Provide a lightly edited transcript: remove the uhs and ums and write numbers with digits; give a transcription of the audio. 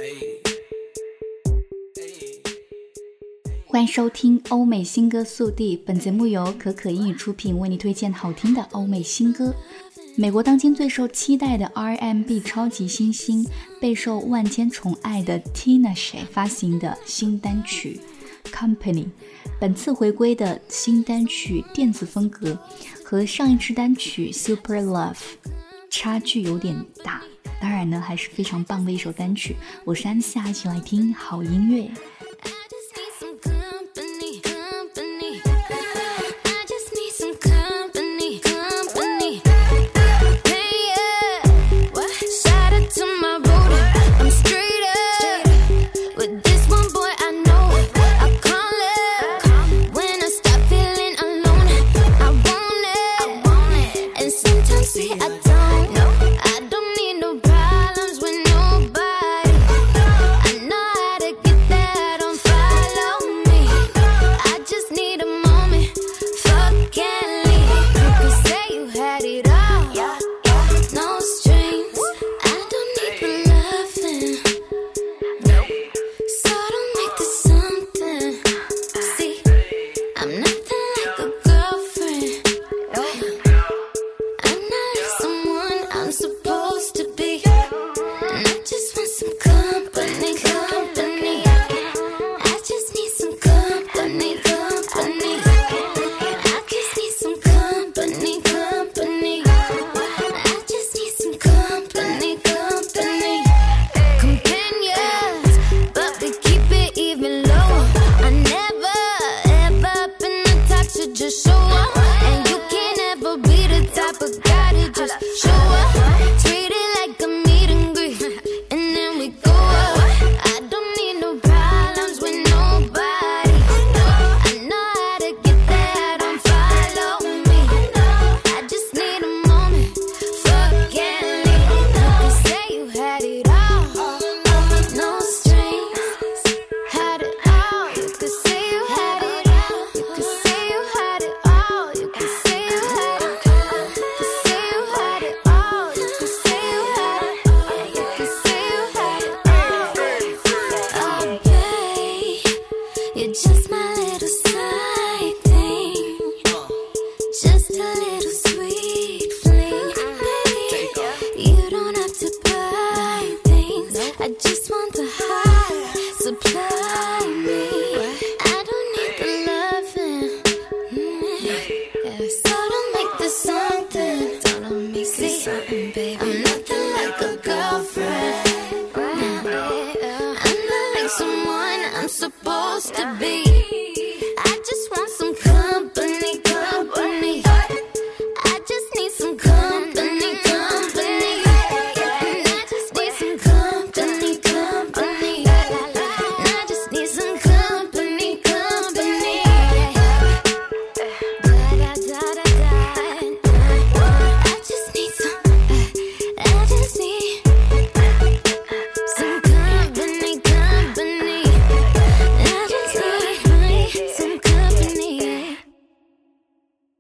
欢迎收听欧美新歌速递，本节目由可可英语出品，为你推荐好听的欧美新歌。美国当今最受期待的 R&B 超级新星，备受万千宠爱的 Tinashe 发行的新单曲 Company。 本次回归的新单曲电子风格和上一支单曲 Super Love 差距有点大，当然呢还是非常棒的一首单曲。我是安夏，一起来听好音乐。 Supposed to be